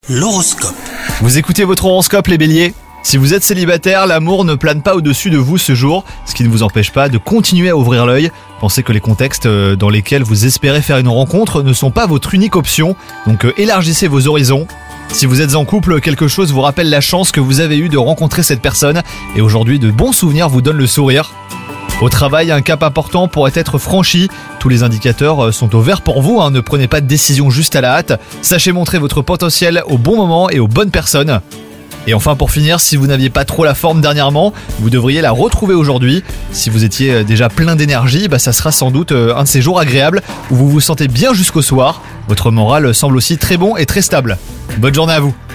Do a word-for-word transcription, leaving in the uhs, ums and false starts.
L'horoscope. Vous écoutez votre horoscope les béliers ? Si vous êtes célibataire, l'amour ne plane pas au-dessus de vous ce jour, ce qui ne vous empêche pas de continuer à ouvrir l'œil. Pensez que les contextes dans lesquels vous espérez faire une rencontre ne sont pas votre unique option, donc élargissez vos horizons. Si vous êtes en couple, quelque chose vous rappelle la chance que vous avez eue de rencontrer cette personne, et aujourd'hui de bons souvenirs vous donnent le sourire. Au travail, un cap important pourrait être franchi. Tous les indicateurs sont au vert pour vous, hein. Ne prenez pas de décision juste à la hâte. Sachez montrer votre potentiel au bon moment et aux bonnes personnes. Et enfin pour finir, si vous n'aviez pas trop la forme dernièrement, vous devriez la retrouver aujourd'hui. Si vous étiez déjà plein d'énergie, bah ça sera sans doute un de ces jours agréables où vous vous sentez bien jusqu'au soir. Votre moral semble aussi très bon et très stable. Bonne journée à vous.